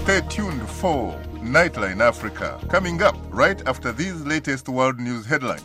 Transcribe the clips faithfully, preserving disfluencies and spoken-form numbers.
Stay tuned for Nightline Africa, coming up right after these latest world news headlines.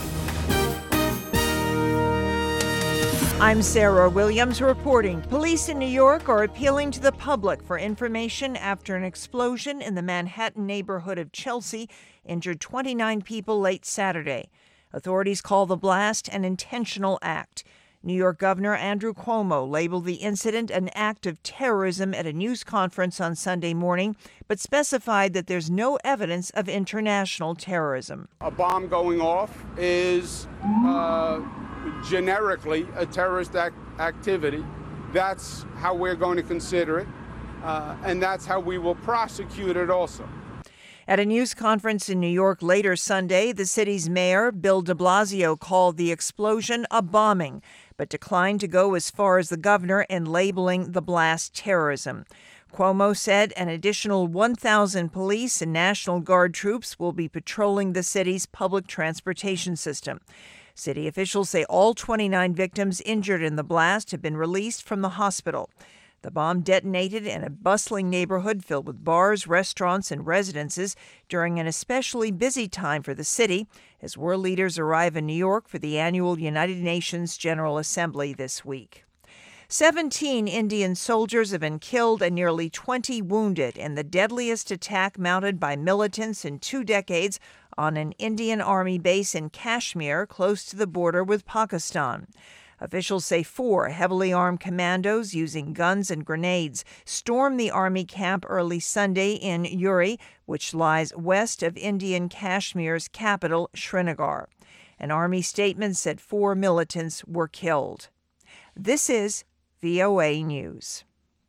I'm Sarah Williams reporting. Police in New York are appealing to the public for information after an explosion in the Manhattan neighborhood of Chelsea injured twenty-nine people late Saturday. Authorities call the blast an intentional act. New York Governor Andrew Cuomo labeled the incident an act of terrorism at a news conference on Sunday morning, but specified that there's no evidence of international terrorism. A bomb going off is uh, generically a terrorist act- activity. That's how we're going to consider it, uh, and that's how we will prosecute it also. At a news conference in New York later Sunday, the city's mayor, Bill de Blasio, called the explosion a bombing, but declined to go as far as the governor in labeling the blast terrorism. Cuomo said an additional one thousand police and National Guard troops will be patrolling the city's public transportation system. City officials say all twenty-nine victims injured in the blast have been released from the hospital. The bomb detonated in a bustling neighborhood filled with bars, restaurants, and residences during an especially busy time for the city as world leaders arrive in New York for the annual United Nations General Assembly this week. Seventeen Indian soldiers have been killed and nearly twenty wounded in the deadliest attack mounted by militants in two decades on an Indian Army base in Kashmir, close to the border with Pakistan. Officials say four heavily armed commandos using guns and grenades stormed the Army camp early Sunday in Uri, which lies west of Indian Kashmir's capital, Srinagar. An Army statement said four militants were killed. This is V O A News.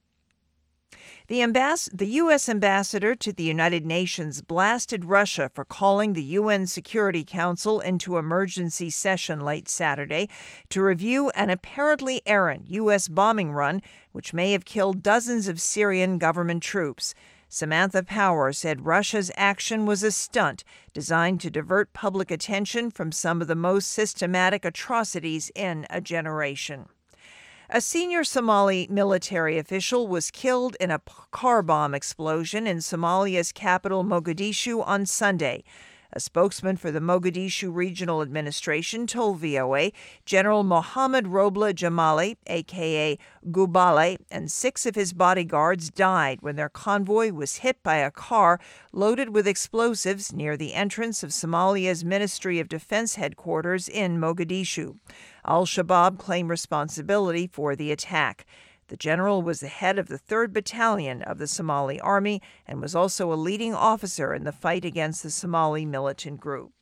The, ambass- the U S ambassador to the United Nations blasted Russia for calling the U N Security Council into emergency session late Saturday to review an apparently errant U S bombing run, which may have killed dozens of Syrian government troops. Samantha Power said Russia's action was a stunt designed to divert public attention from some of the most systematic atrocities in a generation. A senior Somali military official was killed in a car bomb explosion in Somalia's capital, Mogadishu, on Sunday. A spokesman for the Mogadishu Regional Administration told V O A General Mohammed Robla Jamali, a k a. Gubale, and six of his bodyguards died when their convoy was hit by a car loaded with explosives near the entrance of Somalia's Ministry of Defense headquarters in Mogadishu. Al-Shabaab claimed responsibility for the attack. The general was the head of the third Battalion of the Somali Army and was also a leading officer in the fight against the Somali militant group.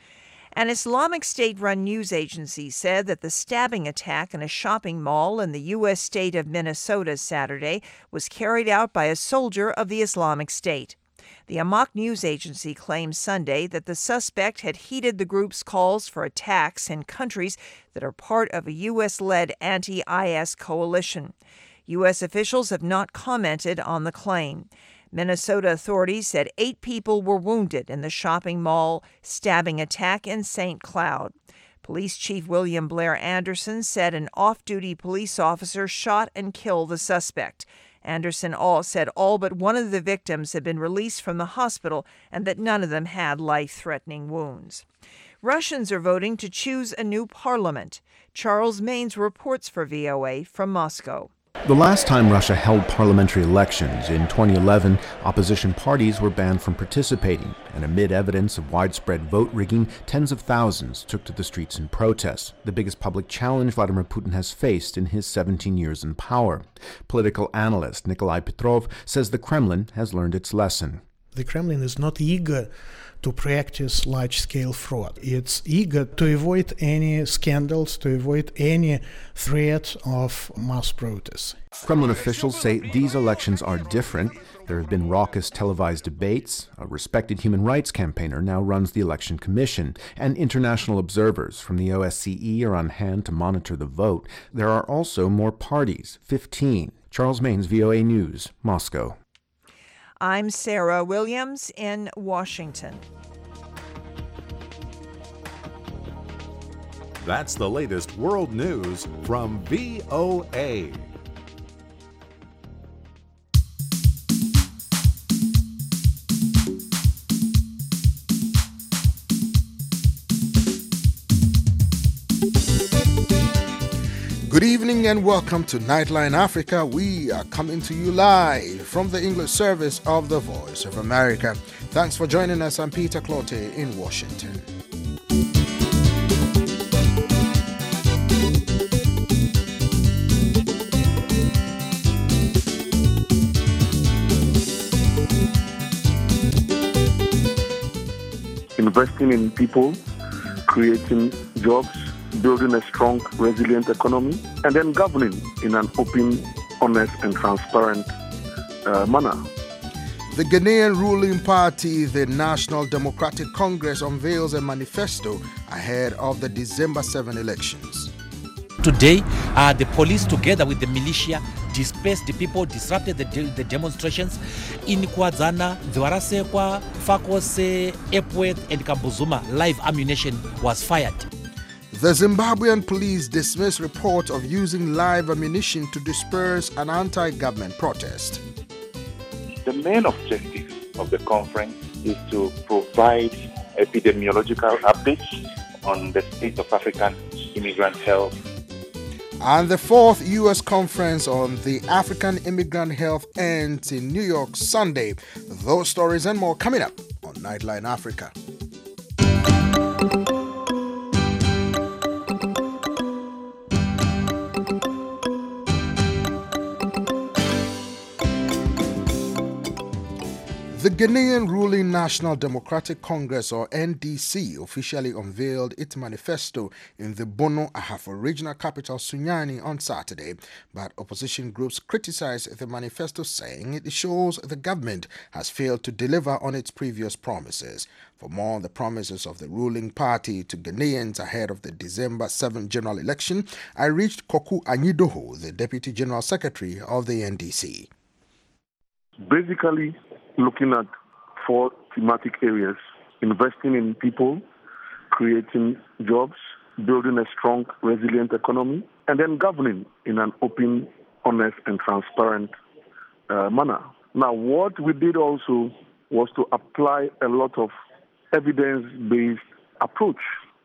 An Islamic State-run news agency said that the stabbing attack in a shopping mall in the U S state of Minnesota Saturday was carried out by a soldier of the Islamic State. The Amaq news agency claimed Sunday that the suspect had heeded the group's calls for attacks in countries that are part of a U S-led anti-I S coalition. U S officials have not commented on the claim. Minnesota authorities said eight people were wounded in the shopping mall stabbing attack in Saint Cloud. Police Chief William Blair Anderson said an off-duty police officer shot and killed the suspect. Anderson all said all but one of the victims had been released from the hospital and that none of them had life-threatening wounds. Russians are voting to choose a new parliament. Charles Maines reports for V O A from Moscow. The last time Russia held parliamentary elections, in twenty eleven, opposition parties were banned from participating, and amid evidence of widespread vote rigging, tens of thousands took to the streets in protest, the biggest public challenge Vladimir Putin has faced in his seventeen years in power. Political analyst Nikolai Petrov says the Kremlin has learned its lesson. The Kremlin is not eager to practice large-scale fraud. It's eager to avoid any scandals, to avoid any threat of mass protests. Kremlin officials say these elections are different. There have been raucous televised debates. A respected human rights campaigner now runs the election commission, and international observers from the O S C E are on hand to monitor the vote. There are also more parties, fifteen. Charles Maines, V O A News, Moscow. I'm Sarah Williams in Washington. That's the latest world news from V O A. Good evening and welcome to Nightline Africa. We are coming to you live from the English service of the Voice of America. Thanks for joining us. I'm Peter Clote in Washington. Investing in people, creating jobs, building a strong, resilient economy, and then governing in an open, honest, and transparent uh, manner. The Ghanaian ruling party, the National Democratic Congress, unveils a manifesto ahead of the December seventh elections. Today, uh, the police, together with the militia, dispersed the people, disrupted the, de- the demonstrations in Kwazana, Dwarasekwa, Fakose, Epwet, and Kambuzuma. Live ammunition was fired. The Zimbabwean police dismissed reports of using live ammunition to disperse an anti-government protest. The main objective of the conference is to provide epidemiological updates on the state of African immigrant health. And the fourth U S conference on the African immigrant health ends in New York Sunday. Those stories and more coming up on Nightline Africa. The Ghanaian ruling National Democratic Congress, or N D C, officially unveiled its manifesto in the Bono Ahafo regional capital Sunyani on Saturday, but opposition groups criticized the manifesto, saying it shows the government has failed to deliver on its previous promises. For more on the promises of the ruling party to Ghanaians ahead of the December seventh general election, I reached Koku Anyidoho, the Deputy General Secretary of the N D C. Basically, looking at four thematic areas: investing in people, creating jobs, building a strong, resilient economy, and then governing in an open, honest, and transparent uh, manner. Now, what we did also was to apply a lot of evidence-based approach.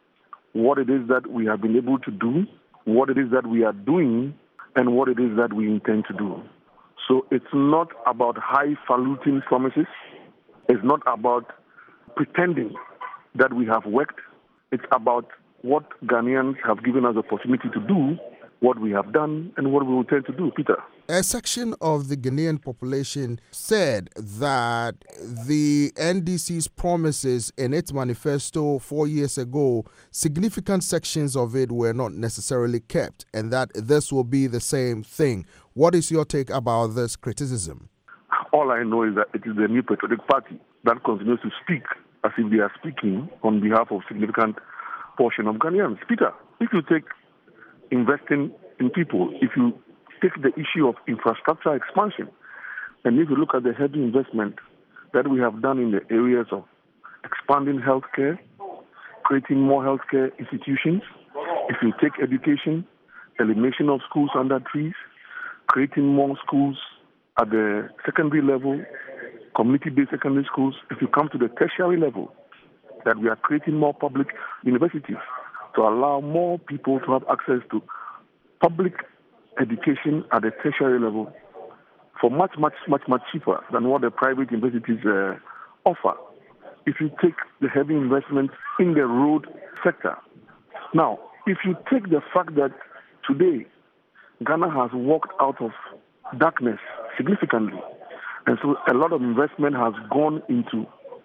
What it is that we have been able to do, what it is that we are doing, and what it is that we intend to do. So it's not about highfalutin promises. It's not about pretending that we have worked. It's about what Ghanaians have given us the opportunity to do, what we have done, and what we will tend to do. Peter. A section of the Ghanaian population said that the N D C's promises in its manifesto four years ago, significant sections of it were not necessarily kept, and that this will be the same thing. What is your take about this criticism? All I know is that it is the New Patriotic Party that continues to speak as if they are speaking on behalf of significant portion of Ghanaians. Peter, if you take investing in people, if you take the issue of infrastructure expansion, and if you look at the heavy investment that we have done in the areas of expanding healthcare, creating more healthcare institutions, if you take education, elimination of schools under trees, creating more schools at the secondary level, community-based secondary schools, if you come to the tertiary level, that we are creating more public universities to allow more people to have access to public education at the tertiary level for much, much, much, much cheaper than what the private universities uh, offer. If you take the heavy investment in the road sector. Now, if you take the fact that today Ghana has walked out of darkness significantly, and so a lot of investment has gone into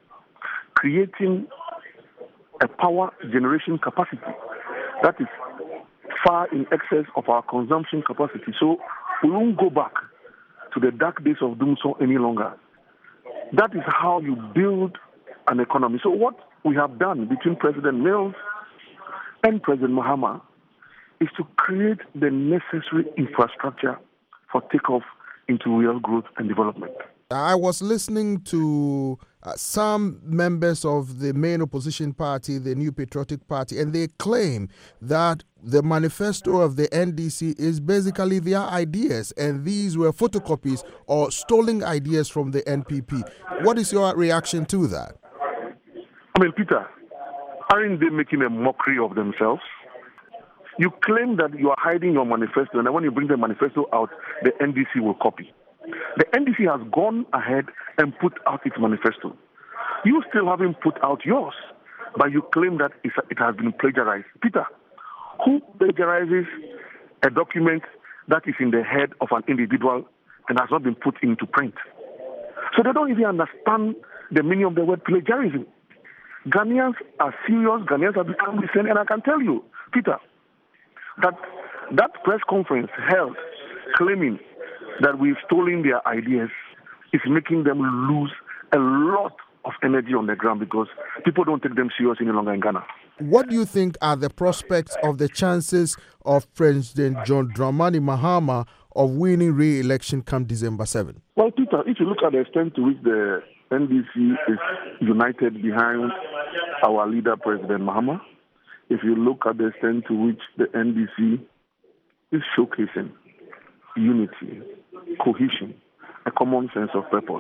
creating a power generation capacity that is far in excess of our consumption capacity. So we won't go back to the dark days of doom so any longer. That is how you build an economy. So what we have done between President Mills and President Mahama is to create the necessary infrastructure for takeoff into real growth and development. I was listening to uh, some members of the main opposition party, the New Patriotic Party, and they claim that the manifesto of the N D C is basically their ideas, and these were photocopies or stolen ideas from the N P P. What is your reaction to that? I mean, Peter, aren't they making a mockery of themselves? You claim that you are hiding your manifesto, and then when you bring the manifesto out, the N D C will copy. The N D C has gone ahead and put out its manifesto. You still haven't put out yours, but you claim that it's, it has been plagiarized. Peter, who plagiarizes a document that is in the head of an individual and has not been put into print? So they don't even understand the meaning of the word plagiarism. Ghanaians are serious. Ghanaians have become listening, and I can tell you, Peter, that that press conference held claiming that we've stolen their ideas is making them lose a lot of energy on the ground because people don't take them serious any longer in Ghana. What do you think are the prospects of the chances of President John Dramani Mahama of winning re-election come December seventh? Well, Peter, if you look at the extent to which the N D C is united behind our leader, President Mahama, if you look at the extent to which the N D C is showcasing unity, cohesion, a common sense of purpose,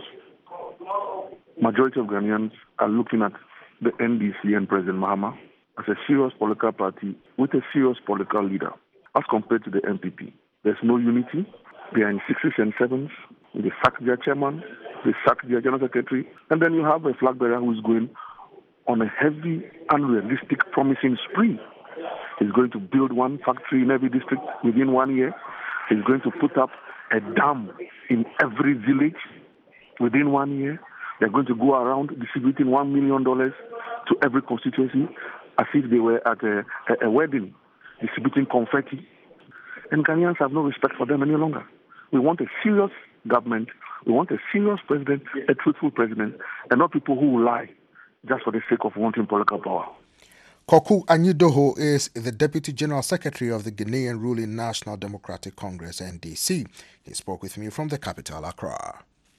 majority of Ghanaians are looking at the N D C and President Mahama as a serious political party with a serious political leader as compared to the N P P. There's no unity. They are in sixes and sevens. They sack their chairman, they sack their general secretary, and then you have a flag bearer who is going on a heavy, unrealistic, promising spree. He's going to build one factory in every district within one year. He's going to put up a dam in every village within one year. They're going to go around distributing one million dollars to every constituency as if they were at a, a, a wedding, distributing confetti. And Ghanaians have no respect for them any longer. We want a serious government. We want a serious president, a truthful president, and not people who will lie just for the sake of wanting political power. Koku Anyidoho is the Deputy General Secretary of the Ghanaian ruling National Democratic Congress, N D C. He spoke with me from the capital, Accra.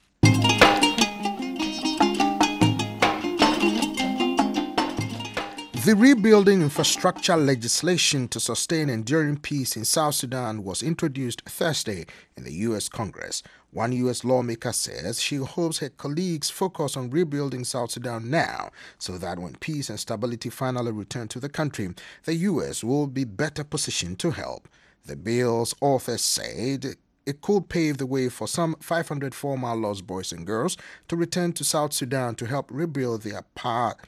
The rebuilding infrastructure legislation to sustain enduring peace in South Sudan was introduced Thursday in the U S Congress. One U S lawmaker says she hopes her colleagues focus on rebuilding South Sudan now so that when peace and stability finally return to the country, the U S will be better positioned to help. The bill's authors said it could pave the way for some five hundred former lost boys and girls to return to South Sudan to help rebuild their part.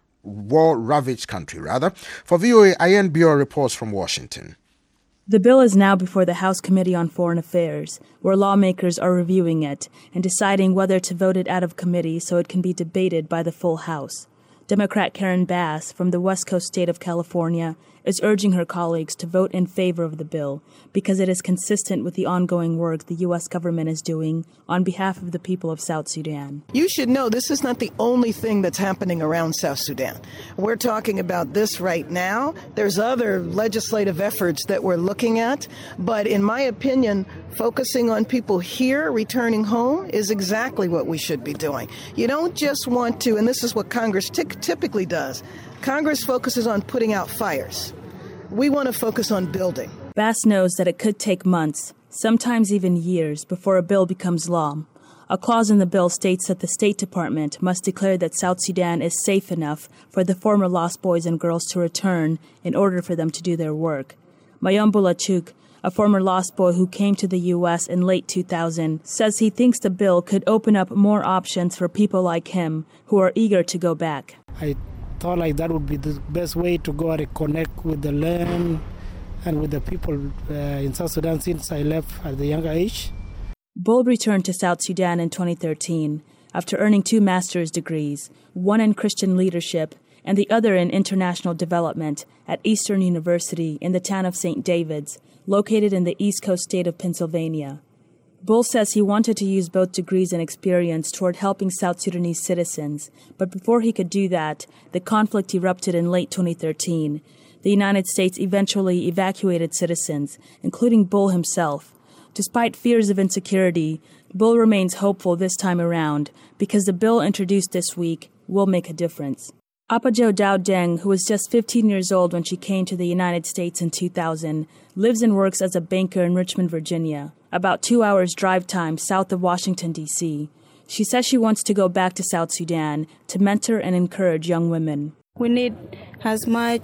war-ravaged country, rather. For V O A, Ian Bior reports from Washington. The bill is now before the House Committee on Foreign Affairs, where lawmakers are reviewing it and deciding whether to vote it out of committee so it can be debated by the full House. Democrat Karen Bass from the West Coast state of California is urging her colleagues to vote in favor of the bill because it is consistent with the ongoing work the U S government is doing on behalf of the people of South Sudan. You should know this is not the only thing that's happening around South Sudan. We're talking about this right now. There's other legislative efforts that we're looking at, but in my opinion, focusing on people here returning home is exactly what we should be doing. You don't just want to, and this is what Congress t- typically does, Congress focuses on putting out fires. We want to focus on building. Bass knows that it could take months, sometimes even years, before a bill becomes law. A clause in the bill states that the State Department must declare that South Sudan is safe enough for the former lost boys and girls to return in order for them to do their work. Mayambula Chuk, a former lost boy who came to the U S in late two thousand, says he thinks the bill could open up more options for people like him who are eager to go back. I thought like that would be the best way to go and connect with the land and with the people uh, in South Sudan since I left at the younger age. Bull returned to South Sudan in twenty thirteen after earning two master's degrees, one in Christian leadership and the other in international development at Eastern University in the town of Saint David's, located in the East Coast state of Pennsylvania. Bull says he wanted to use both degrees and experience toward helping South Sudanese citizens, but before he could do that, the conflict erupted in late twenty thirteen. The United States eventually evacuated citizens, including Bull himself. Despite fears of insecurity, Bull remains hopeful this time around because the bill introduced this week will make a difference. Apajo Dao Deng, who was just fifteen years old when she came to the United States in two thousand, lives and works as a banker in Richmond, Virginia, about two hours drive time south of Washington, D C She says she wants to go back to South Sudan to mentor and encourage young women. We need as much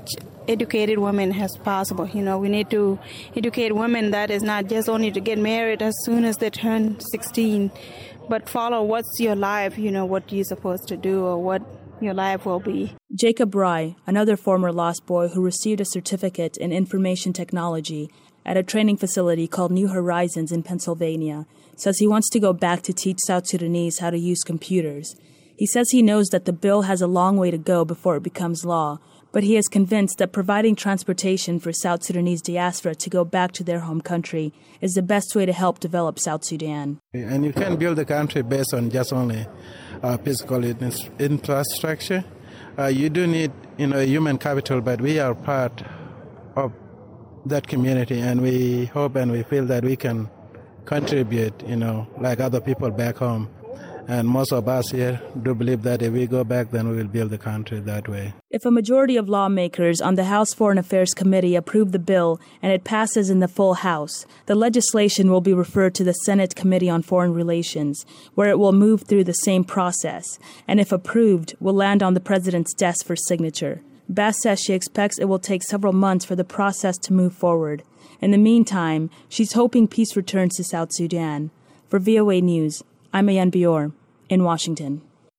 educated women as possible. You know, we need to educate women that is not just only to get married as soon as they turn sixteen, but follow what's your life, you know, what you're supposed to do or what your life will be. Jacob Rye, another former Lost Boy who received a certificate in information technology at a training facility called New Horizons in Pennsylvania, says he wants to go back to teach South Sudanese how to use computers. He says he knows that the bill has a long way to go before it becomes law, but he is convinced that providing transportation for South Sudanese diaspora to go back to their home country is the best way to help develop South Sudan. And you can't build a country based on just only uh, physical infrastructure. Uh, you do need, you know, human capital, but we are part of that community, and we hope and we feel that we can contribute, you know, like other people back home. And most of us here do believe that if we go back, then we will build the country that way. If a majority of lawmakers on the House Foreign Affairs Committee approve the bill and it passes in the full House, the legislation will be referred to the Senate Committee on Foreign Relations, where it will move through the same process, and if approved, will land on the president's desk for signature. Bass says she expects it will take several months for the process to move forward. In the meantime, she's hoping peace returns to South Sudan. For V O A News, I'm Ayan Bior in Washington.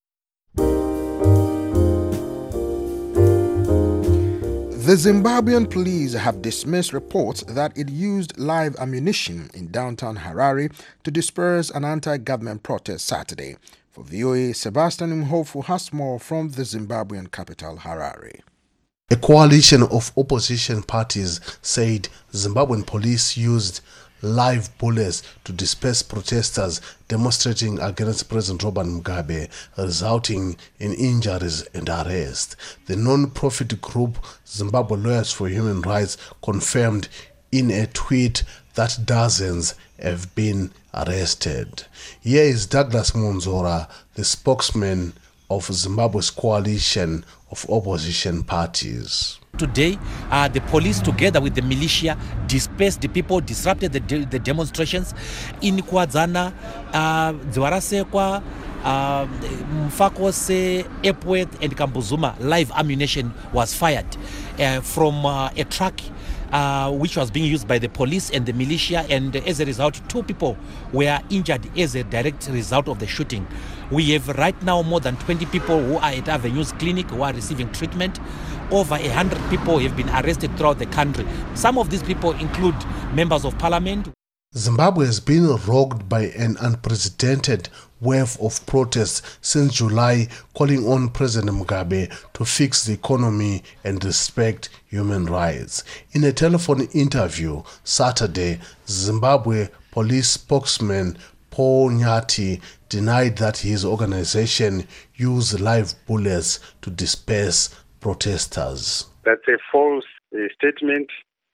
The Zimbabwean police have dismissed reports that it used live ammunition in downtown Harare to disperse an anti-government protest Saturday. For V O A, Sebastian Mhofu has more from the Zimbabwean capital, Harare. A coalition of opposition parties said Zimbabwean police used live bullets to disperse protesters demonstrating against President Robert Mugabe, resulting in injuries and arrest. The non-profit group Zimbabwe Lawyers for Human Rights confirmed in a tweet that dozens have been arrested. Here is Douglas Munzora, the spokesman of Zimbabwe's coalition of opposition parties. Today, uh, the police, together with the militia, dispersed the people, disrupted the, de the demonstrations in Kwadzana, uh, Dzwarasekwa, uh, Mfakose, Epworth, and Kambuzuma. Live ammunition was fired uh, from uh, a truck uh, which was being used by the police and the militia, and as a result, two people were injured as a direct result of the shooting. We have right now more than twenty people who are at Avenues Clinic who are receiving treatment. Over one hundred people have been arrested throughout the country. Some of these people include members of parliament. Zimbabwe has been rocked by an unprecedented wave of protests since July, calling on President Mugabe to fix the economy and respect human rights. In a telephone interview Saturday, Zimbabwe police spokesman Paul Nyati denied that his organization used live bullets to disperse protesters. That's a false uh, statement.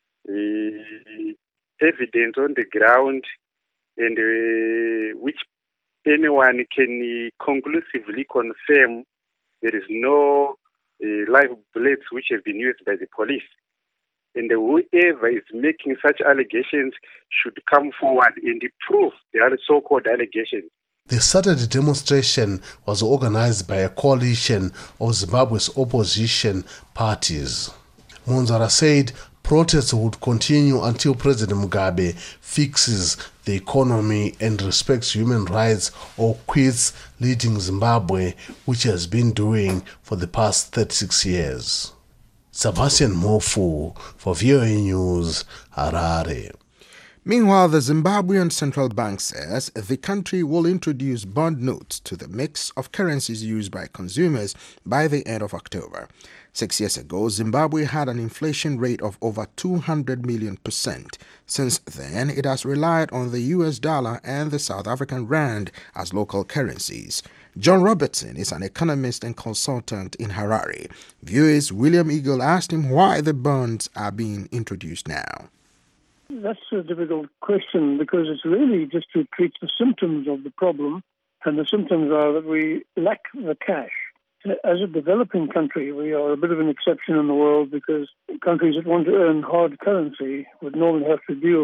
Uh, evidence on the ground, and uh, which anyone can uh, conclusively confirm there is no uh, live bullets which have been used by the police. And whoever is making such allegations should come forward and prove the so-called allegations. The Saturday demonstration was organized by a coalition of Zimbabwe's opposition parties. Munzara said protests would continue until President Mugabe fixes the economy and respects human rights or quits leading Zimbabwe, which has been doing for the past thirty-six years. Sebastian Mofu for V O A News, Harare. Meanwhile, the Zimbabwean Central Bank says the country will introduce bond notes to the mix of currencies used by consumers by the end of October. Six years ago, Zimbabwe had an inflation rate of over two hundred million percent. Since then, it has relied on the U S dollar and the South African rand as local currencies. John Robertson is an economist and consultant in Harare. Viewers, William Eagle asked him why the bonds are being introduced now. That's a difficult question because it's really just to treat the symptoms of the problem, and the symptoms are that we lack the cash. As a developing country, we are a bit of an exception in the world because countries that want to earn hard currency would normally have to deal with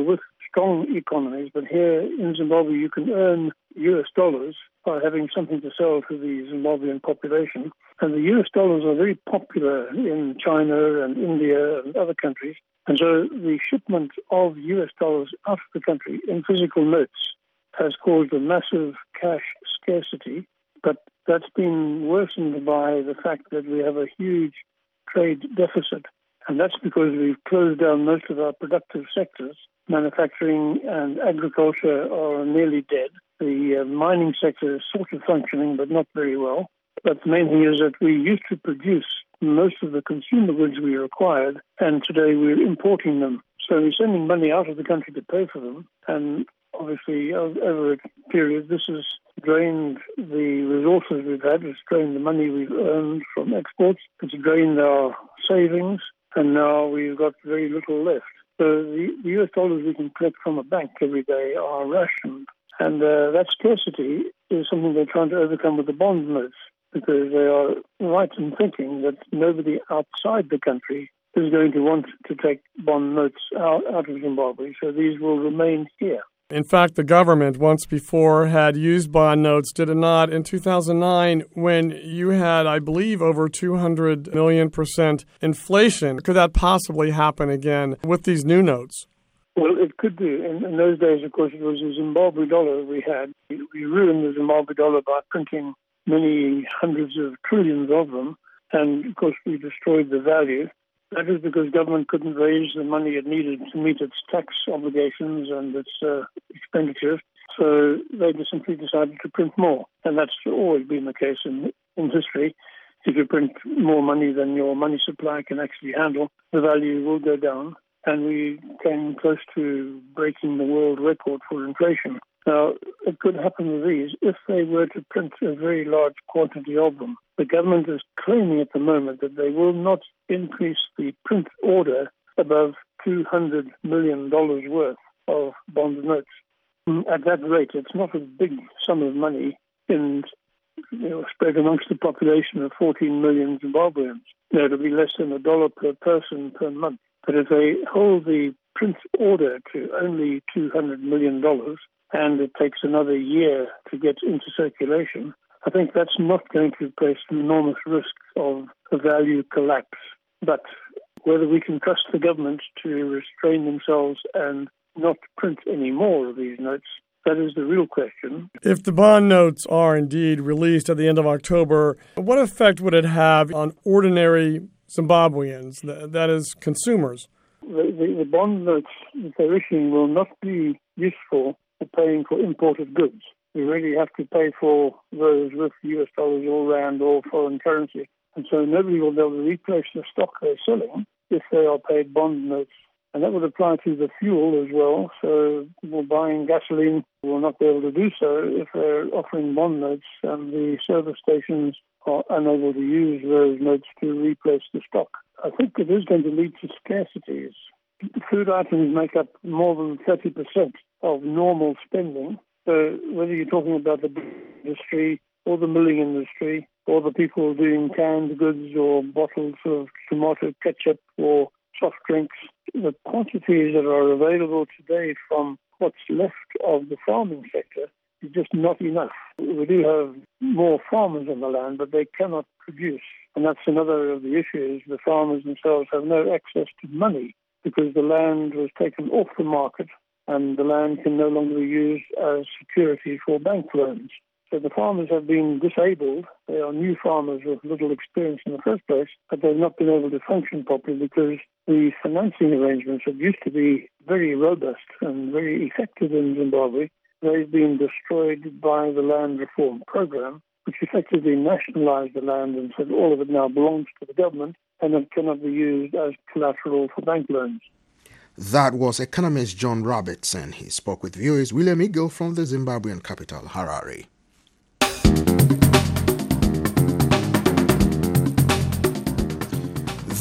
strong economies, but here in Zimbabwe you can earn U S dollars by having something to sell to the Zimbabwean population. And the U S dollars are very popular in China and India and other countries. And so the shipment of U S dollars out of the country in physical notes has caused a massive cash scarcity. But that's been worsened by the fact that we have a huge trade deficit. And that's because we've closed down most of our productive sectors. Manufacturing and agriculture are nearly dead. The uh, mining sector is sort of functioning, but not very well. But the main thing is that we used to produce most of the consumer goods we required, and today we're importing them. So we're sending money out of the country to pay for them. And obviously, over a period, this has drained the resources we've had. It's drained the money we've earned from exports. It's drained our savings. And now we've got very little left. So the, the U S dollars we can collect from a bank every day are rationed. And uh, that scarcity is something they're trying to overcome with the bond notes, because they are right in thinking that nobody outside the country is going to want to take bond notes out, out of Zimbabwe. So these will remain here. In fact, the government once before had used bond notes, did it not, in two thousand nine when you had, I believe, over two hundred million percent inflation. Could that possibly happen again with these new notes? Well, it could do. In, in those days, of course, it was the Zimbabwe dollar we had. We ruined the Zimbabwe dollar by printing many hundreds of trillions of them. And, of course, we destroyed the value. That is because government couldn't raise the money it needed to meet its tax obligations and its uh, expenditures. So they just simply decided to print more. And that's always been the case in, in history. If you print more money than your money supply can actually handle, the value will go down. And we came close to breaking the world record for inflation. Now, it could happen with these if they were to print a very large quantity of them. The government is claiming at the moment that they will not increase the print order above two hundred million dollars worth of bond notes. At that rate, it's not a big sum of money in, you know, spread amongst the population of fourteen million Zimbabweans. You know, it'll be less than a dollar per person per month. But if they hold the print order to only two hundred million dollars, and it takes another year to get into circulation, I think that's not going to place an enormous risk of a value collapse. But whether we can trust the government to restrain themselves and not print any more of these notes, that is the real question. If the bond notes are indeed released at the end of October, what effect would it have on ordinary Zimbabweans, that is, consumers? The, the, the bond notes that they're issuing will not be useful for paying for imported goods. We really have to pay for those with U S dollars or rand or foreign currency. And so nobody will be able to replace the stock they're selling if they are paid bond notes. And that would apply to the fuel as well. So people buying gasoline will not be able to do so if they're offering bond notes, and the service stations are unable to use those notes to replace the stock. I think it is going to lead to scarcities. Food items make up more than thirty percent of normal spending. So whether you're talking about the industry or the milling industry or the people doing canned goods or bottles of tomato ketchup or soft drinks, the quantities that are available today from what's left of the farming sector is just not enough. We do have more farmers on the land, but they cannot produce. And that's another of the issues. The farmers themselves have no access to money because the land was taken off the market and the land can no longer be used as security for bank loans. So the farmers have been disabled. They are new farmers with little experience in the first place, but they've not been able to function properly because the financing arrangements that used to be very robust and very effective in Zimbabwe, they've been destroyed by the land reform program, which effectively nationalized the land and said all of it now belongs to the government and it cannot be used as collateral for bank loans. That was economist John Robertson. He spoke with V O A's William Eagle from the Zimbabwean capital, Harare.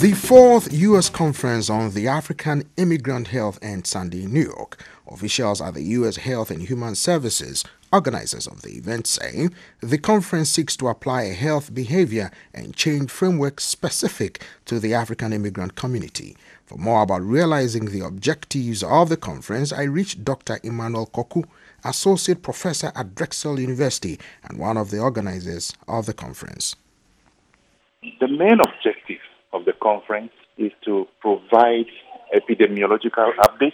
The fourth U S Conference on the African Immigrant Health ends Sunday in New York. Officials at the U S Health and Human Services, organizers of the event, say the conference seeks to apply a health behavior and change framework specific to the African immigrant community. For more about realizing the objectives of the conference, I reached Doctor Emmanuel Koku, Associate Professor at Drexel University and one of the organizers of the conference. The main objective of the conference is to provide epidemiological updates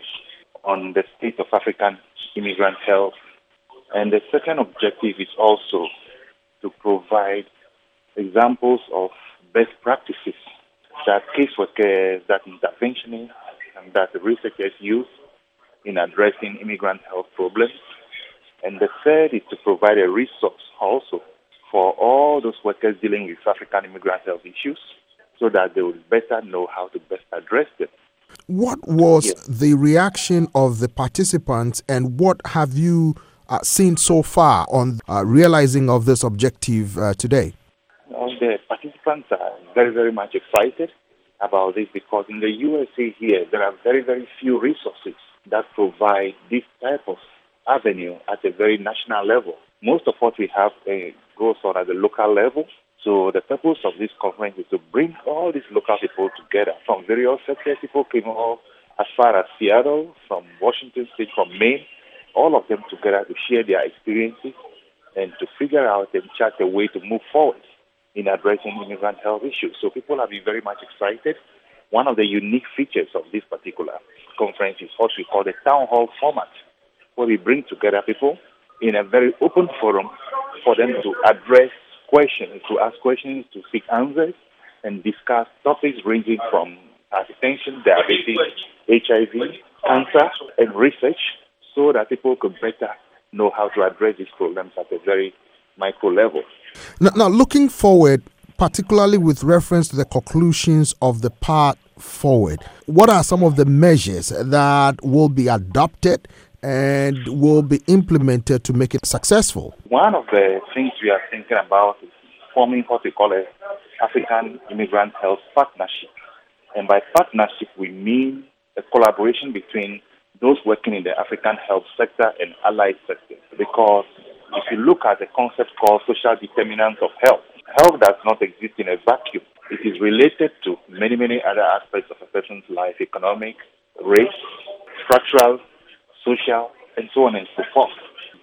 on the state of African immigrant health. And the second objective is also to provide examples of best practices that caseworkers, that interventionists, and that researchers use in addressing immigrant health problems. And the third is to provide a resource also for all those workers dealing with African immigrant health issues so that they will better know how to best address them. What was Yes. the reaction of the participants, and what have you uh, seen so far on uh, realizing of this objective uh, today? Well, the participants are very, very much excited about this because in the U S A here, there are very, very few resources that provide this type of avenue at a very national level. Most of what we have uh, goes on at the local level. So the purpose of this conference is to bring all these local people together from various sectors. People came all as far as Seattle, from Washington State, from Maine, all of them together to share their experiences and to figure out and chart a way to move forward in addressing immigrant health issues. So people have been very much excited. One of the unique features of this particular conference is what we call the town hall format, where we bring together people in a very open forum for them to address questions, to ask questions, to seek answers, and discuss topics ranging from hypertension, diabetes, H I V, cancer, and research, so that people could better know how to address these problems at a very micro level. Now, now, looking forward, particularly with reference to the conclusions of the path forward, what are some of the measures that will be adopted and will be implemented to make it successful? One of the things we are thinking about is forming what we call a African Immigrant Health Partnership. And by partnership, we mean a collaboration between those working in the African health sector and allied sectors. Because if you look at the concept called social determinants of health, health does not exist in a vacuum. It is related to many, many other aspects of a person's life: economic, race, structural, social, and so on and so forth.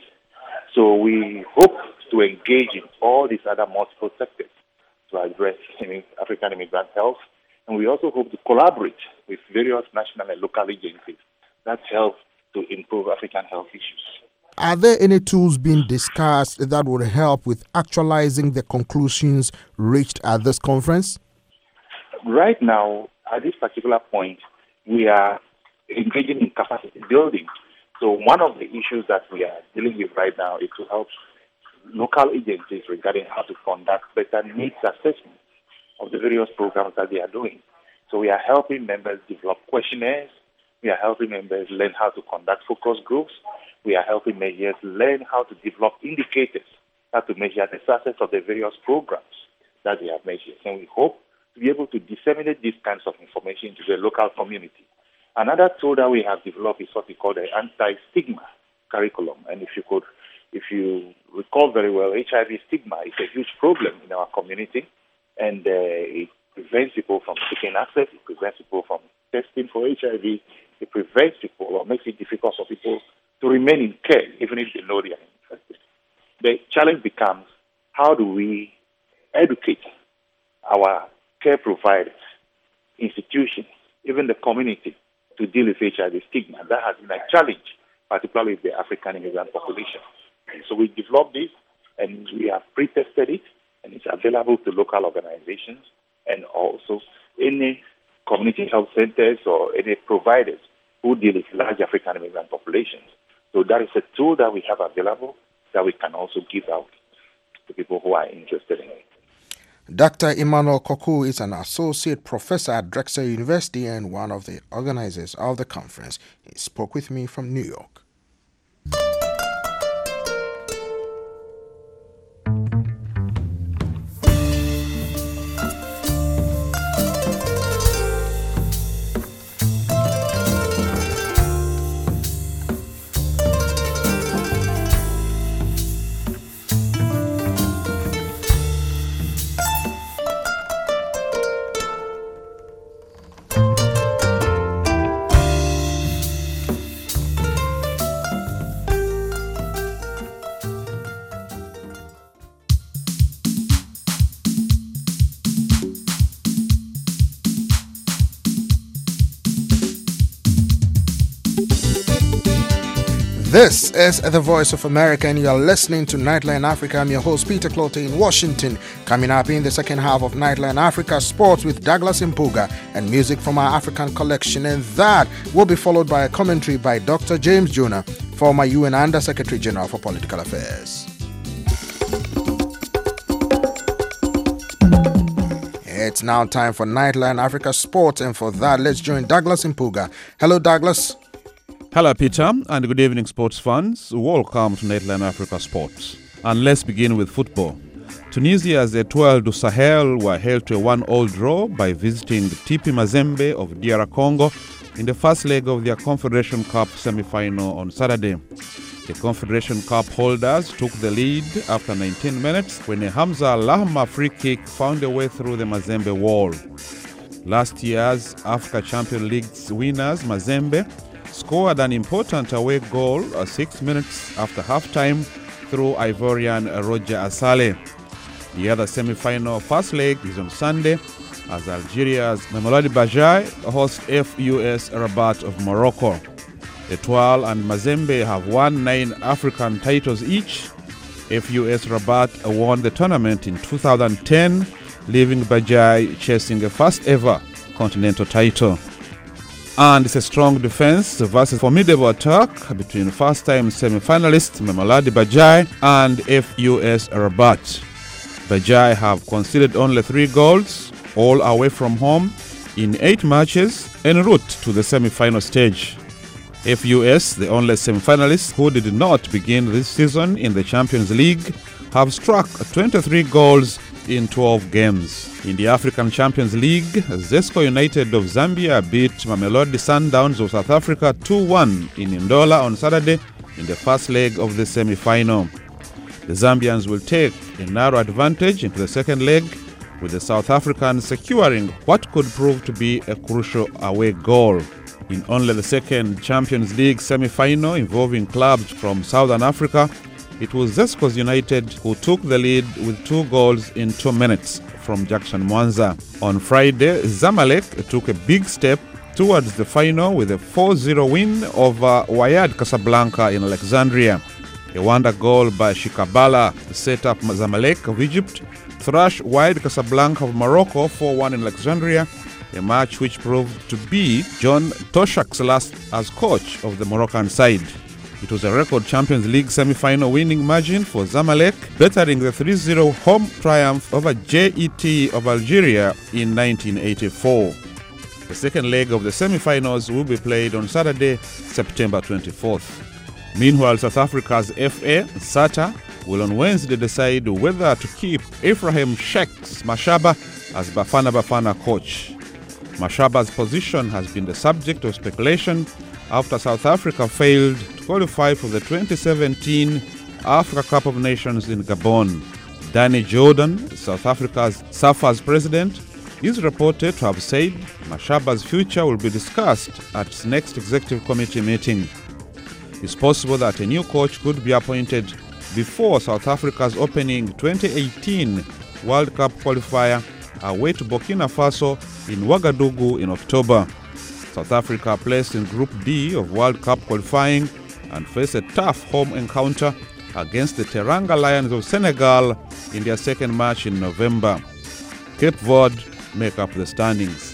So we hope to engage in all these other multiple sectors to address African immigrant health. And we also hope to collaborate with various national and local agencies that help to improve African health issues. Are there any tools being discussed that would help with actualizing the conclusions reached at this conference? Right now, at this particular point, we are engaging in capacity building. So one of the issues that we are dealing with right now is to help local agencies regarding how to conduct better needs assessment of the various programs that they are doing. So we are helping members develop questionnaires. We are helping members learn how to conduct focus groups. We are helping members learn how to develop indicators, how to measure the success of the various programs that they have measured. And we hope to be able to disseminate these kinds of information to the local community. Another tool that we have developed is what we call the anti-stigma curriculum. And if you could, if you recall very well, H I V stigma is a huge problem in our community, and uh, it prevents people from seeking access, it prevents people from testing for H I V, it prevents people or makes it difficult for people to remain in care even if they know they are infected. The challenge becomes, how do we educate our care providers, institutions, even the community, to deal with H I V stigma? That has been a challenge, particularly with the African immigrant population. And so we developed this, and we have pre-tested it, and it's available to local organizations and also any community health centers or any providers who deal with large African immigrant populations. So that is a tool that we have available that we can also give out to people who are interested in it. Doctor Emmanuel Koku is an associate professor at Drexel University and one of the organizers of the conference. He spoke with me from New York. This is The Voice of America, and you are listening to Nightline Africa. I'm your host, Peter Clote in Washington. Coming up in the second half of Nightline Africa, sports with Douglas Mpuga and music from our African collection. And that will be followed by a commentary by Doctor James Jonah, former U N Under Secretary General for Political Affairs. It's now time for Nightline Africa Sports, and for that, let's join Douglas Mpuga. Hello, Douglas. Hello, Peter, and good evening, sports fans. Welcome to Nightline Africa Sports. And let's begin with football. Tunisia's Etoile du Sahel were held to a one-all draw by visiting T P Mazembe of D R Congo in the first leg of their Confederation Cup semi-final on Saturday. The Confederation Cup holders took the lead after nineteen minutes when a Hamza Lahma free kick found a way through the Mazembe wall. Last year's Africa Champions League winners, Mazembe, scored an important away goal uh, six minutes after halftime through Ivorian Roger Asale. The other semi-final first leg is on Sunday as Algeria's Mamelodi Bajai host F U S Rabat of Morocco. Etoile and Mazembe have won nine African titles each. F U S Rabat won the tournament in two thousand ten, leaving Bajai chasing a first ever continental title. And it's a strong defense versus formidable attack between first-time semi-finalists Mamelodi Bajai and F U S Rabat. Bajai have conceded only three goals, all away from home, in eight matches en route to the semi-final stage. F U S, the only semi-finalists who did not begin this season in the Champions League, have struck twenty-three goals in twelve games. In the African Champions League, Zesco United of Zambia beat Mamelodi Sundowns of South Africa two one in Ndola on Saturday in the first leg of the semi-final. The Zambians will take a narrow advantage into the second leg, with the South Africans securing what could prove to be a crucial away goal. In only the second Champions League semi-final involving clubs from Southern Africa, it was Zesco United who took the lead with two goals in two minutes from Jackson Mwanza. On Friday, Zamalek took a big step towards the final with a four zero win over Wydad Casablanca in Alexandria. A wonder goal by Shikabala set up Zamalek of Egypt thrash Wydad Casablanca of Morocco four one in Alexandria, a match which proved to be John Toshak's last as coach of the Moroccan side. It was a record Champions League semi-final winning margin for Zamalek, bettering the three zero home triumph over J E T of Algeria in nineteen eighty-four. The second leg of the semi-finals will be played on Saturday, September twenty-fourth. Meanwhile, South Africa's F A, SATA, will on Wednesday decide whether to keep Ephraim Shakes Mashaba as Bafana Bafana coach. Mashaba's position has been the subject of speculation after South Africa failed to qualify for the twenty seventeen Africa Cup of Nations in Gabon. Danny Jordan, South Africa's SAFA's president, is reported to have said Mashaba's future will be discussed at its next executive committee meeting. It's possible that a new coach could be appointed before South Africa's opening twenty eighteen World Cup qualifier away to Burkina Faso in Ouagadougou in October. South Africa placed in Group D of World Cup qualifying and faced a tough home encounter against the Teranga Lions of Senegal in their second match in November. Cape Verde make up the standings.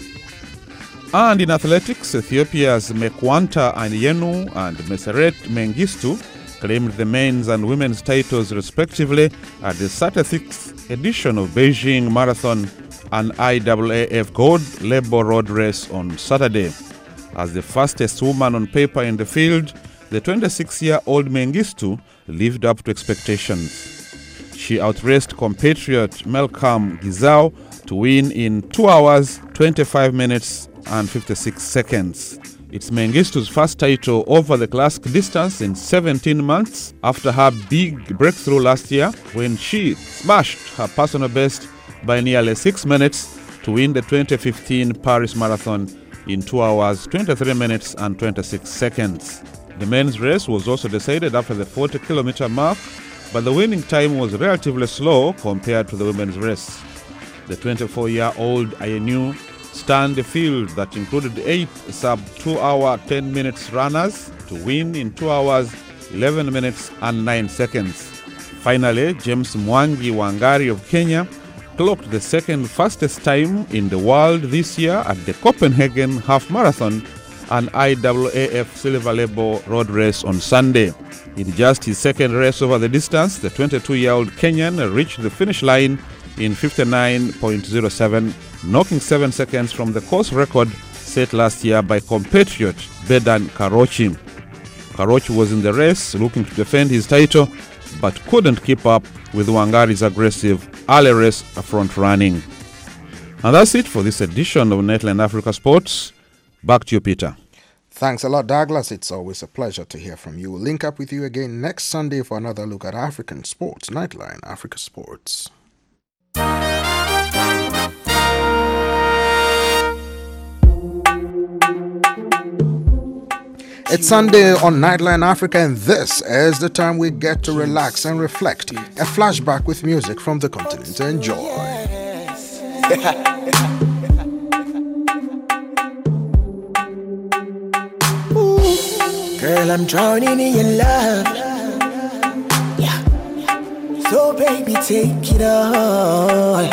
And in athletics, Ethiopia's Mekwanta Anyenu and Meseret Mengistu claimed the men's and women's titles respectively at the thirty-sixth edition of Beijing Marathon and I A A F Gold Labor Road Race on Saturday. As the fastest woman on paper in the field, the twenty-six-year-old Mengistu lived up to expectations. She outraced compatriot Malcolm Gizau to win in two hours, twenty-five minutes and fifty-six seconds. It's Mengistu's first title over the classic distance in seventeen months after her big breakthrough last year when she smashed her personal best by nearly six minutes to win the twenty fifteen Paris Marathon in two hours, twenty-three minutes and twenty-six seconds. The men's race was also decided after the forty kilometer mark, but the winning time was relatively slow compared to the women's race. The twenty-four-year-old Anyenu stunned the field that included eight sub two hour ten minutes runners to win in two hours, eleven minutes and nine seconds. Finally, James Mwangi Wangari of Kenya clocked the second fastest time in the world this year at the Copenhagen Half Marathon, an I A A F Silver Label road race on Sunday. In just his second race over the distance, the twenty-two-year-old Kenyan reached the finish line in fifty-nine point oh seven, knocking seven seconds from the course record set last year by compatriot Bedan Karochi. Karochi was in the race looking to defend his title, but couldn't keep up with Wangari's aggressive early race front running. And that's it for this edition of Nightline Africa Sports. Back to you, Peter. Thanks a lot, Douglas. It's always a pleasure to hear from you. We'll link up with you again next Sunday for another look at African sports. Nightline Africa Sports. It's Sunday on Nightline Africa, and this is the time we get to relax and reflect. A flashback with music from the continent. Enjoy. Girl, I'm drowning in your love. Yeah. So baby, take it all.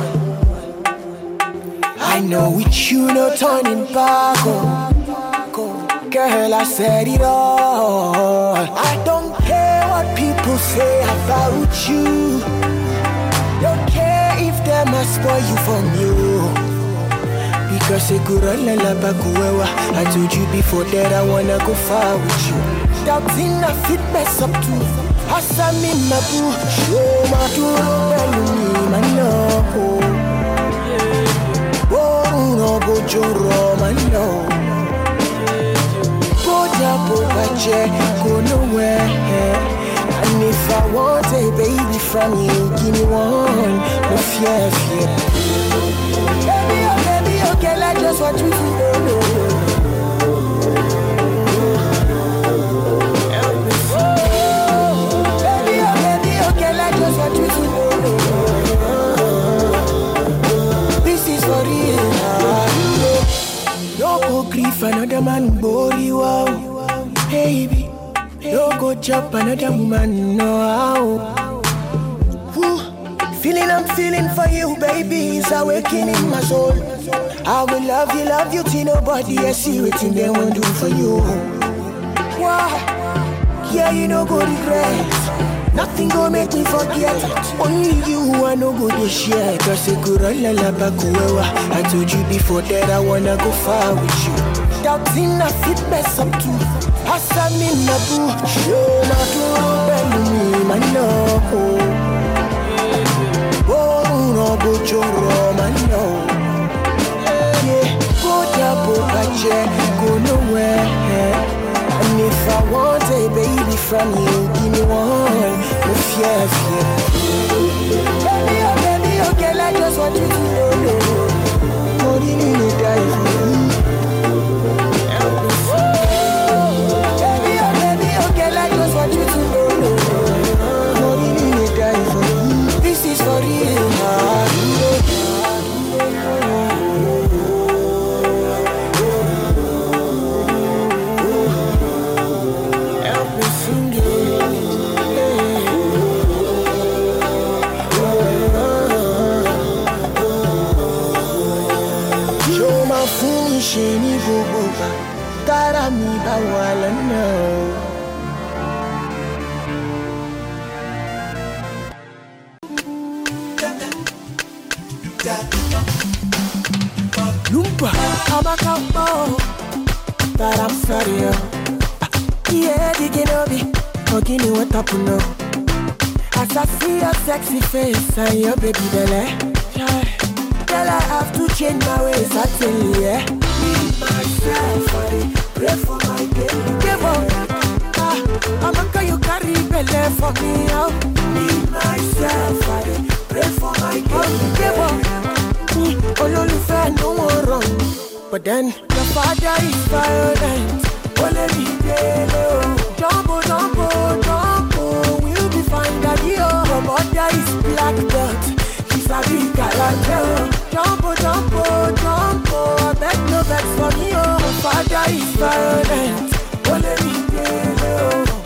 I know with you, no turning back. Oh. Girl, I said it all. I don't care what people say about you. Don't care if they must spoil you from you. Because I told you before that I wanna go far with you. Doubting I fit mess up too. Asami mabu, show my duro belumi mano. Oh no go joro mano. Go jabo bache go nowhere. And if I want a baby from you, give me one, no fear, fear. Baby, oh baby, oh girl, I just want you to know. Baby, oh baby, oh girl, I just want you to know. This is for real. No go grief another man, body wow. Baby, no go chop another woman, no how. Feeling I'm feeling for you, baby, is awakening in my soul. I will love you, love you till nobody else see what they won't do for you. Why? Yeah, you no go regret. Nothing gonna make me forget. Only you I no go to share. Cause I could run la bakuwa. I told you before that I wanna go far with you. Doubting I fit mess up too. Asami nabu, show my true belly, my no. Oh no, go joro, my no. Yeah, go jabo bache, go nowhere. And if I want a baby from you, give me one, no fear, fear. Baby, oh baby, oh girl, I just want you to know. Money in the die for you. Baby, oh baby, oh girl, I just want you to know. Money in the die for you. This is for real. Shini bububa, tarami bawala no. Lumpa, amakabo, taram fario. Yeah, diginobi, ogini watapuno. As I see your sexy face and your baby belly, girl, I have to change my ways, I tell you, yeah. Myself, I pray for my baby. Give up, ah, I'm a girl you carry belly for me. Oh, need myself, I pray for my baby. Give up, all only fair, no more wrong. But then the father is violent. Only me tell jumbo, jumbo, jumbo, we'll be fine, daddy. Oh, my mother is black dot. She's a big character. Jumbo, jumbo, jumbo, I beg no vex for me, oh. My father is violent, only me tell. Jumbo,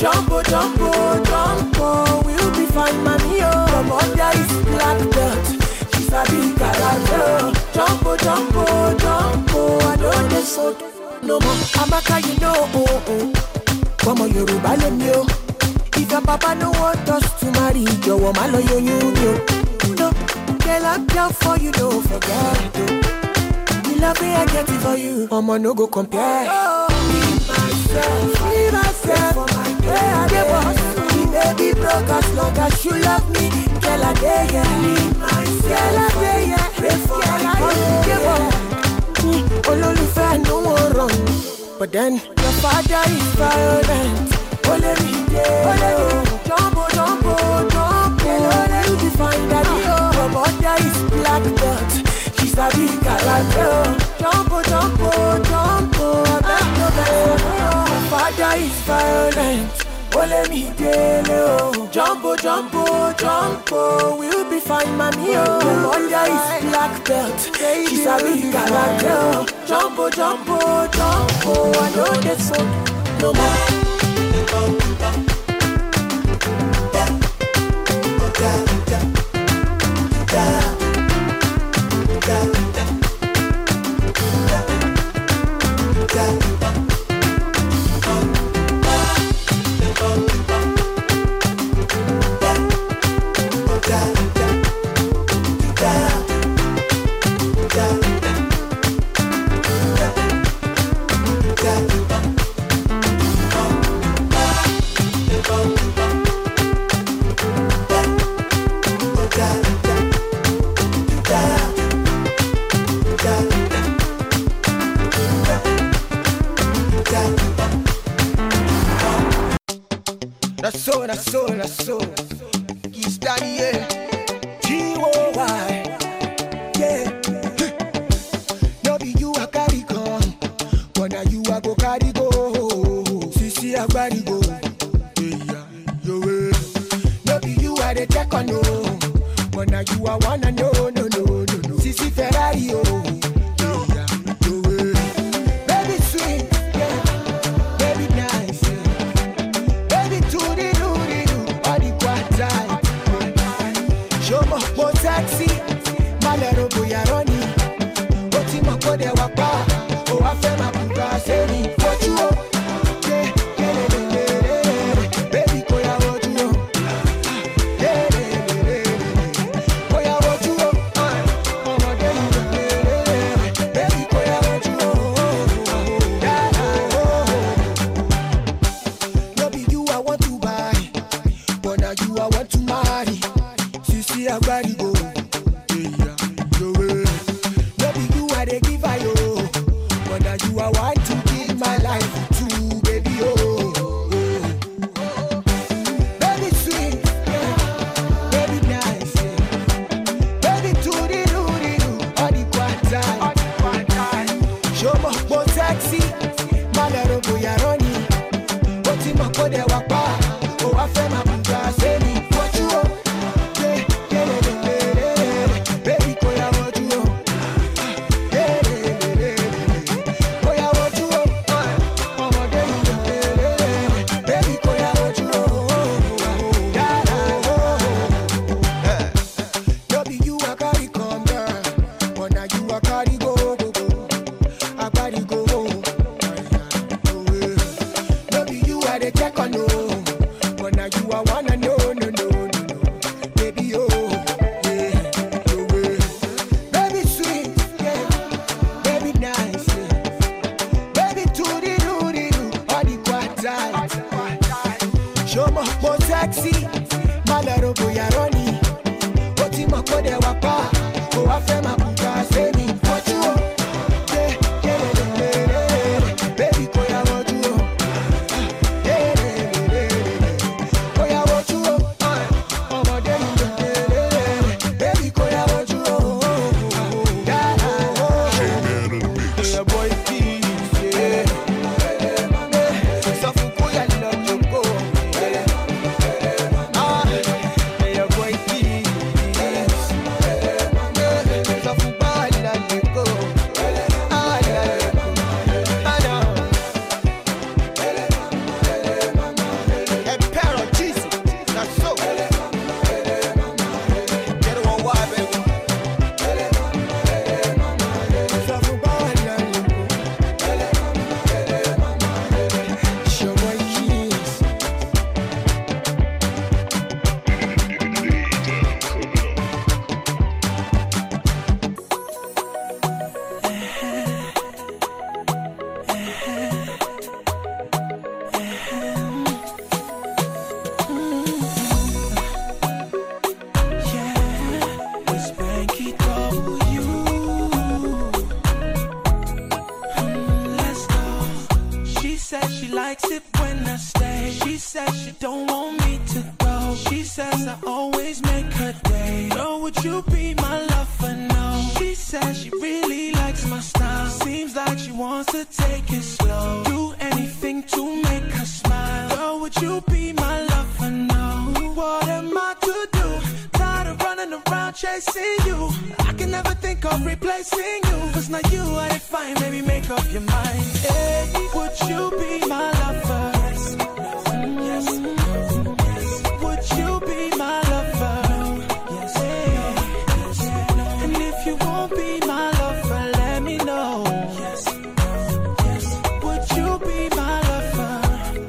jumbo, jumbo, we'll be fine, mommy, oh. Her mother is black belt, she's a big karate. Jumbo, jumbo, jumbo, I know this so no more. Amaka, you know, oh, oh. Come on, Yoruba, let me, oh. If your papa no want us to marry, your woman, no, you, you, you. No, girl, I'm down for you, don't forget it. The love me, I get it for you. Mama, no go compare. Oh, be myself, be myself. For my girl, I give us. Baby broke as long as you love me. Girl, I dare ya. Be myself, girl, I dare ya. Pray for my girl, give up. Ololufe, no one wrong. But then, your father is violent. Ole me, ole me, jumbo, jumbo, jumbo. Ole you define daddy, oh. Her mother is black belt, she's a big karate. Jumbo, jumbo, jumbo, I beg no beg. Her father is violent. Ole me, oh. Jumbo, jumbo, jumbo, we'll be fine, mommy, oh. Her mother is black belt, she's a big karate. Jumbo, jumbo, jumbo, I know that's so no more. That's so, that's so, that's so. He's daddy, yeah. G O Y, yeah. No be you a carry come, but now you a go carry go. Sisi a carry go, yeah, yo way. No be you a the check on no, but now you a wanna know, no, no, no, no. Sisi Ferrari, oh. wants to take it slow. Do anything to make her smile. Girl, would you be my lover? No. What am I to do? Tired of running around chasing you. I can never think of replacing you. Cause now you are defined, baby, make up your mind. Hey, would you be my lover? Yes, mm, yes, yes. Would you be my lover? Yes, hey, yes, yes. And if you won't be my lover, let me know. Yes, yes. Would you be my lover?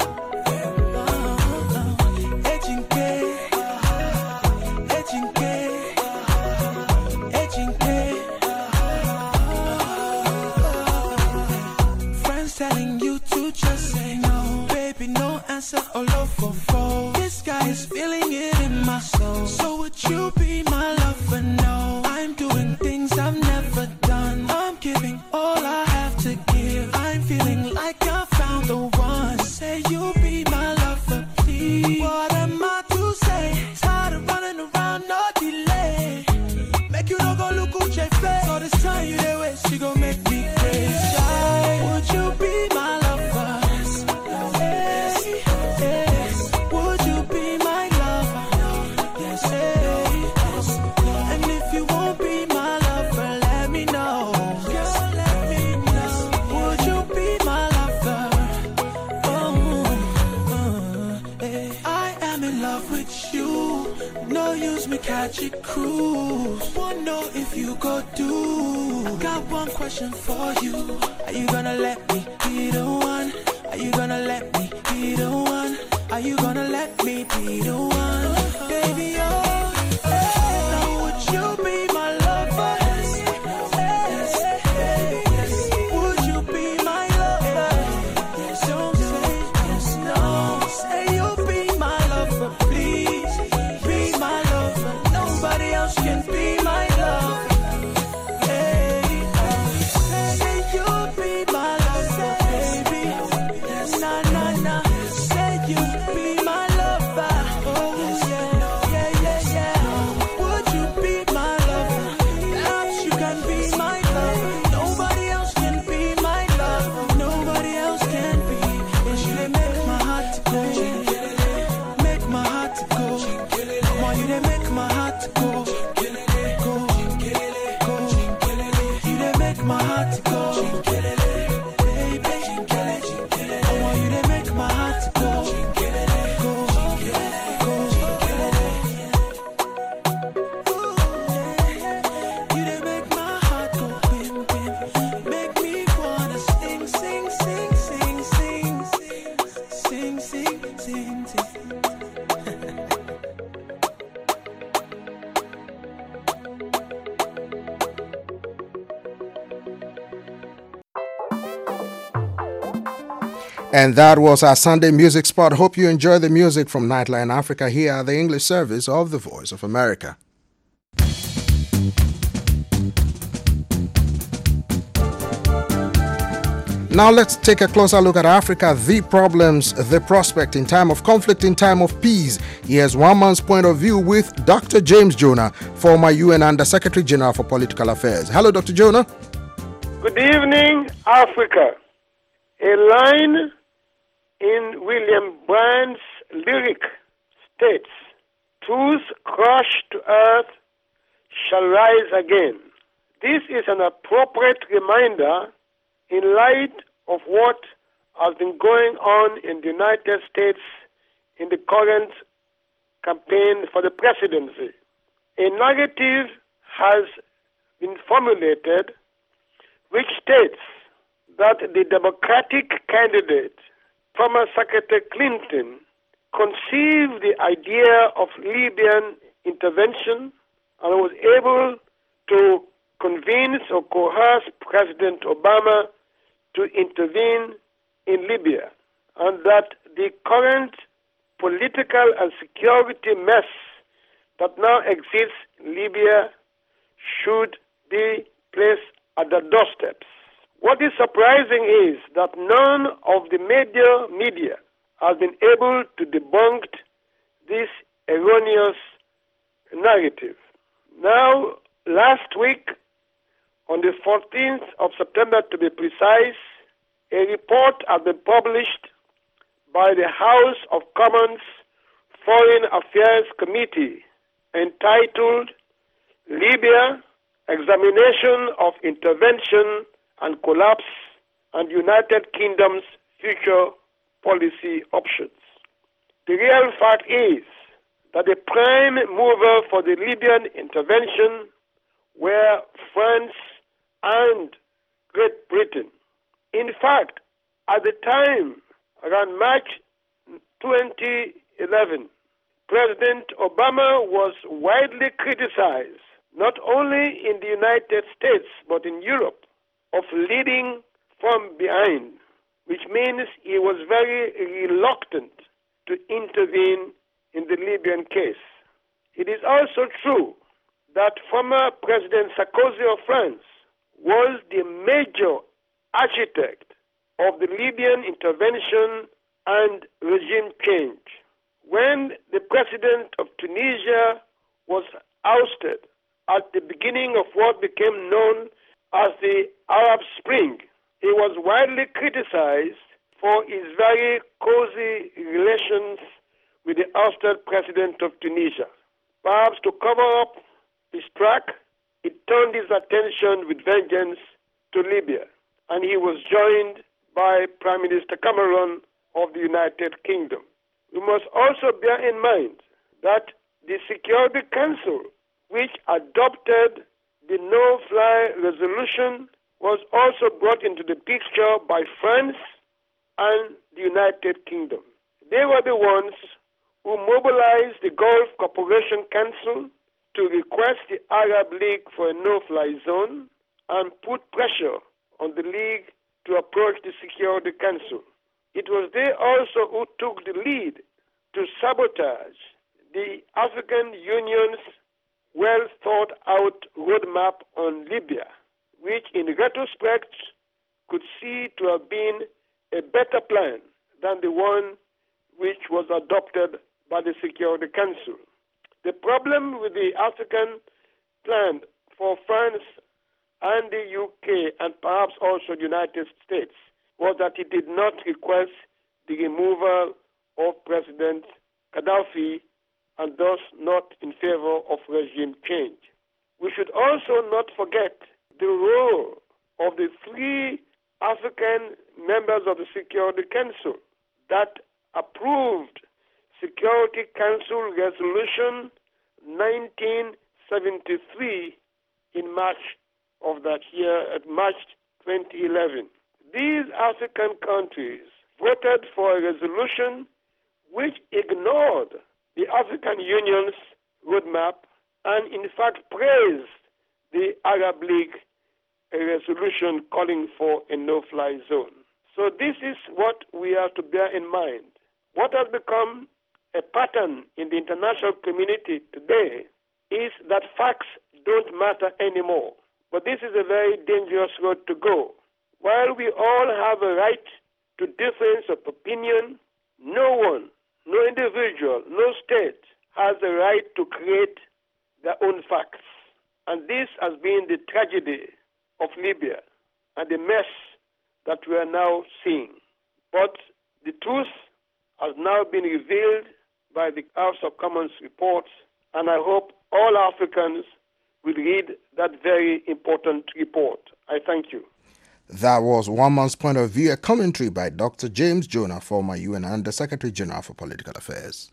Telling you to just say no, baby, no answer, all over four. This guy is feeling it in my soul. So would you be my lover? No, I'm doing things I've never done. I'm giving all I have to give. I'm feeling like I found the one. Say you'll be my lover, please. What am I to say? Tired of running around, no delay. Make you no go look who J face. All this time you there wait, she gon' make me crazy. Would you be my lover? Yes, yes, yes. Would you be my lover? Yes, yes. And if you won't be my lover, let me know. Girl, let me know. Would you be my lover? Oh, uh, hey. I am in love with you. No use me catch it cruise. Wanna know if you go do. I got one question for you. Are you gonna let me be the one? Are you gonna let me be the one? Are you gonna let me be the one? Baby, oh, hey. Now would you be my lover? Yes, hey. Would you be my lover? Yes, don't say yes, no. Say you'll be my lover, please. Be my lover. Nobody else can be my lover. And that was our Sunday music spot. Hope you enjoy the music from Nightline Africa here at the English service of the Voice of America. Now let's take a closer look at Africa, the problems, the prospect in time of conflict, in time of peace. Here's one man's point of view with Doctor James Jonah, former U N Under Secretary General for Political Affairs. Hello, Doctor Jonah. Good evening, Africa. A line in William Brandt's lyric states, "Truth crushed to earth shall rise again." This is an appropriate reminder in light of what has been going on in the United States in the current campaign for the presidency. A narrative has been formulated which states that the Democratic candidate, former Secretary Clinton, conceived the idea of Libyan intervention and was able to convince or coerce President Obama to intervene in Libya, and that the current political and security mess that now exists in Libya should be placed at the doorsteps. What is surprising is that none of the major media has been able to debunk this erroneous narrative. Now, last week, on the fourteenth of September to be precise, a report has been published by the House of Commons Foreign Affairs Committee entitled Libya, Examination of Intervention and Collapse and United Kingdom's Future Policy Options. The real fact is that the prime mover for the Libyan intervention were France and Great Britain. In fact, at the time, around March twenty eleven, President Obama was widely criticized, not only in the United States but in Europe, of leading from behind, which means he was very reluctant to intervene in the Libyan case. It is also true that former President Sarkozy of France was the major architect of the Libyan intervention and regime change. When the president of Tunisia was ousted at the beginning of what became known as the Arab Spring, he was widely criticized for his very cozy relations with the ousted president of Tunisia. Perhaps to cover up his track, he turned his attention with vengeance to Libya, and he was joined by Prime Minister Cameron of the United Kingdom. We must also bear in mind that the Security Council, which adopted the no-fly resolution, was also brought into the picture by France and the United Kingdom. They were the ones who mobilized the Gulf Cooperation Council to request the Arab League for a no-fly zone and put pressure on the League to approach the Security Council. It was they also who took the lead to sabotage the African Union's well-thought-out roadmap on Libya, which in retrospect could see to have been a better plan than the one which was adopted by the Security Council. The problem with the African plan for France and the U K and perhaps also the United States was that it did not request the removal of President Gaddafi and thus not in favor of regime change. We should also not forget the role of the three African members of the Security Council that approved Security Council Resolution nineteen seventy-three in March of that year, at March twenty eleven. These African countries voted for a resolution which ignored the African Union's roadmap and in fact praised the Arab League, a resolution calling for a no-fly zone. So this is what we have to bear in mind. What has become a pattern in the international community today is that facts don't matter anymore. But this is a very dangerous road to go. While we all have a right to difference of opinion, no one, no individual, no state has the right to create their own facts. And this has been the tragedy of Libya and the mess that we are now seeing. But the truth has now been revealed by the House of Commons report, and I hope all Africans will read that very important report. I thank you. That was One Man's Point of View, a commentary by Doctor James Jonah, former U N Under Secretary General for Political Affairs.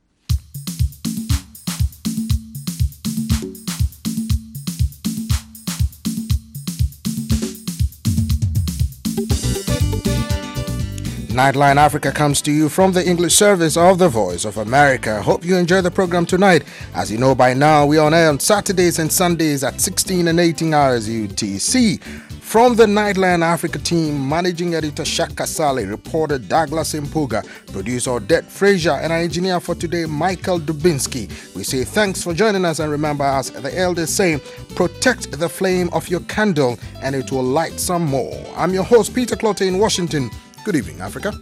Nightline Africa comes to you from the English service of the Voice of America. Hope you enjoy the program tonight. As you know by now, we're on air on Saturdays and Sundays at sixteen and eighteen hours U T C. From the Nightline Africa team, Managing Editor Shaka Sale, reporter Douglas Impuga, producer Odette Frazier, and our engineer for today, Michael Dubinsky. We say thanks for joining us, and remember, as the elders say, protect the flame of your candle and it will light some more. I'm your host, Peter Clotte in Washington. Good evening, Africa.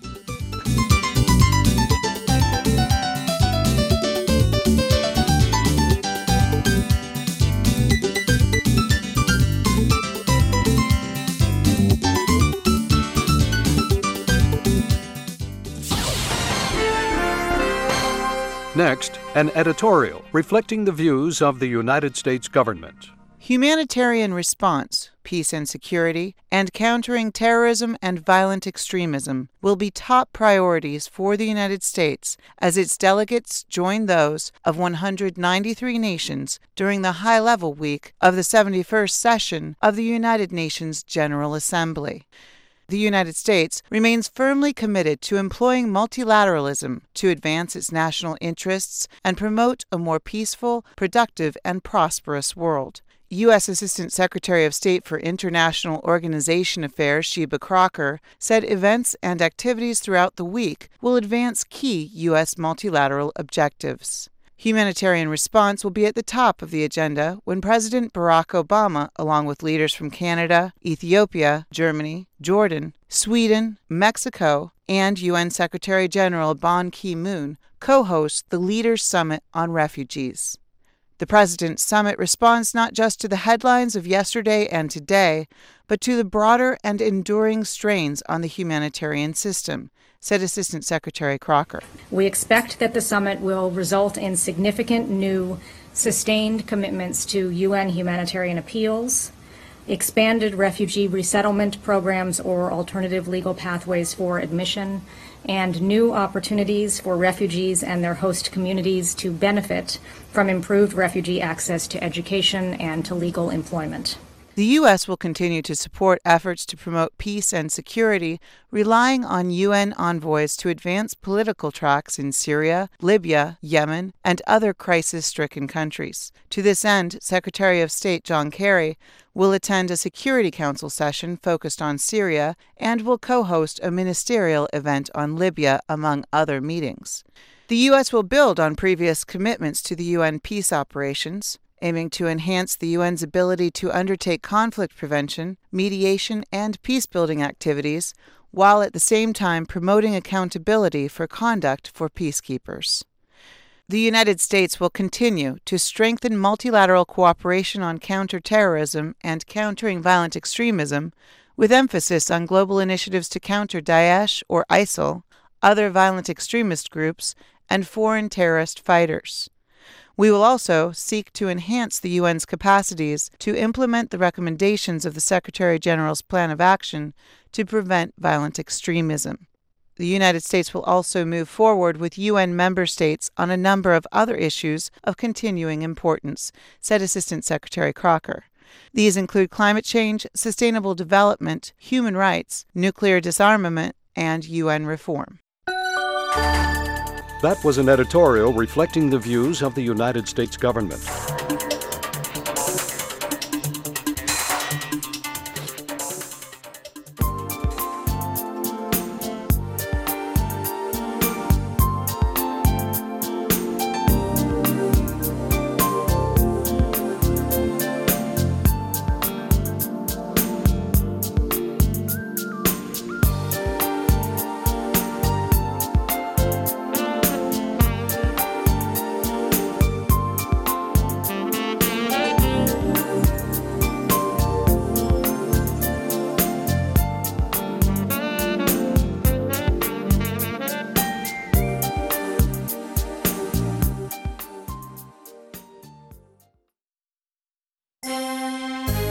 Next, an editorial reflecting the views of the United States government. Humanitarian response, peace and security, and countering terrorism and violent extremism will be top priorities for the United States as its delegates join those of one hundred ninety-three nations during the high-level week of the seventy-first session of the United Nations General Assembly. The United States remains firmly committed to employing multilateralism to advance its national interests and promote a more peaceful, productive, and prosperous world. U S Assistant Secretary of State for International Organization Affairs Sheba Crocker said events and activities throughout the week will advance key U S multilateral objectives. Humanitarian response will be at the top of the agenda when President Barack Obama, along with leaders from Canada, Ethiopia, Germany, Jordan, Sweden, Mexico, and U N Secretary General Ban Ki-moon, co-host the Leaders' Summit on Refugees. The President's Summit responds not just to the headlines of yesterday and today, but to the broader and enduring strains on the humanitarian system, said Assistant Secretary Crocker. We expect that the summit will result in significant new, sustained commitments to U N humanitarian appeals, expanded refugee resettlement programs or alternative legal pathways for admission, and new opportunities for refugees and their host communities to benefit from improved refugee access to education and to legal employment. The U S will continue to support efforts to promote peace and security, relying on U N envoys to advance political tracks in Syria, Libya, Yemen, and other crisis-stricken countries. To this end, Secretary of State John Kerry will attend a Security Council session focused on Syria and will co-host a ministerial event on Libya, among other meetings. The U S will build on previous commitments to the U N peace operations, aiming to enhance the U N's ability to undertake conflict prevention, mediation, and peacebuilding activities, while at the same time promoting accountability for conduct for peacekeepers. The United States will continue to strengthen multilateral cooperation on counterterrorism and countering violent extremism, with emphasis on global initiatives to counter Daesh or ISIL, other violent extremist groups, and foreign terrorist fighters. We will also seek to enhance the U N's capacities to implement the recommendations of the Secretary-General's Plan of Action to prevent violent extremism. The United States will also move forward with U N member states on a number of other issues of continuing importance, said Assistant Secretary Crocker. These include climate change, sustainable development, human rights, nuclear disarmament, and U N reform. That was an editorial reflecting the views of the United States government.